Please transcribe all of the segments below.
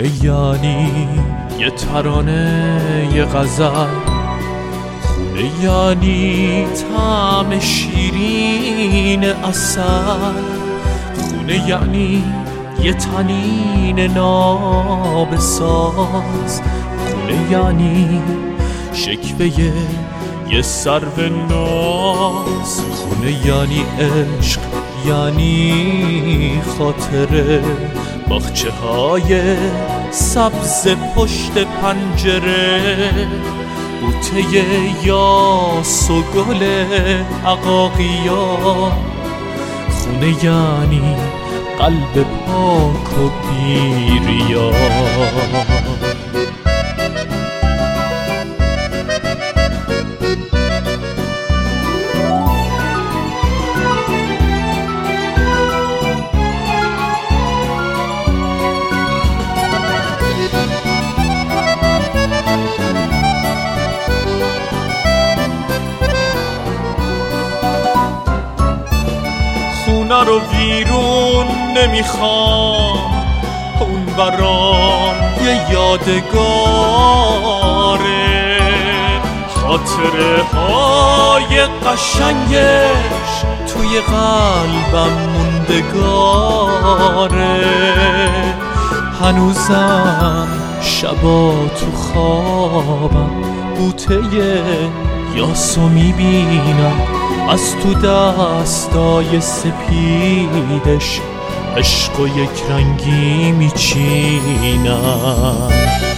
خونه یعنی یه ترانه، یه غزل. خونه یعنی طعم شیرین عسل. خونه یعنی یه طنین نابساز. خونه یعنی شکوه یه سرو ناز. خونه یعنی عشق، یعنی خاطره، باغچه های سبز پشت پنجره، بوته یاس و گل عقاقیا. خونه یعنی قلب پاک و بی‌ریا. خونه رو ویرون نمیخوام، اون برام یه یادگاره. خاطره های قشنگش توی قلبم موندگاره. هنوزم شبا تو خوابم بوته یاسو میبینم، از تو دستای سپیدش عشق و یک رنگی میچینم.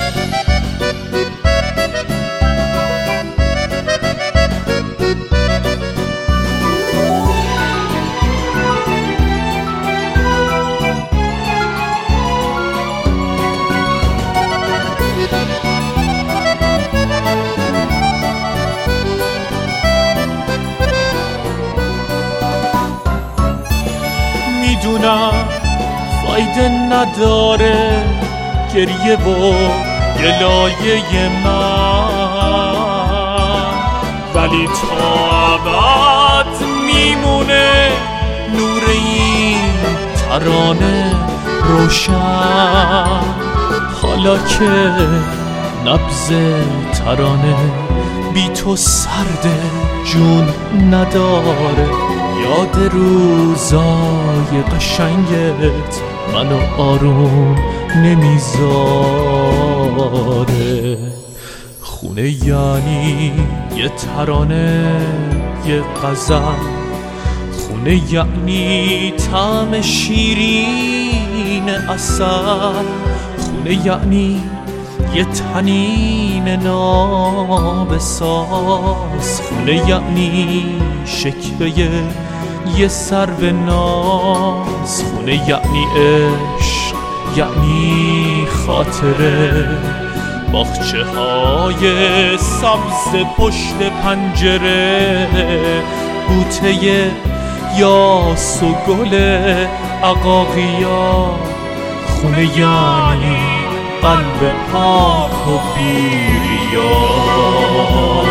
میدونم فایده نداره گریه و گلایه من، ولی تا ابد میمونه نور این ترانه روشن. حالا که نبض ترانه بی تو سرده، جون نداره، یاد روزای قشنگت منو آروم نمیذاره. خونه یعنی یه ترانه، یه غزل. خونه یعنی طعم شیرین عسل. خونه یعنی یه طنین نابساز. خونه یعنی شکوه یه سرو ناز. خونه یعنی عشق، یعنی خاطره، باغچه های سبز پشت پنجره، بوته یاس و گل عقاقیا. خونه یعنی قلب پاک و بی‌ریا.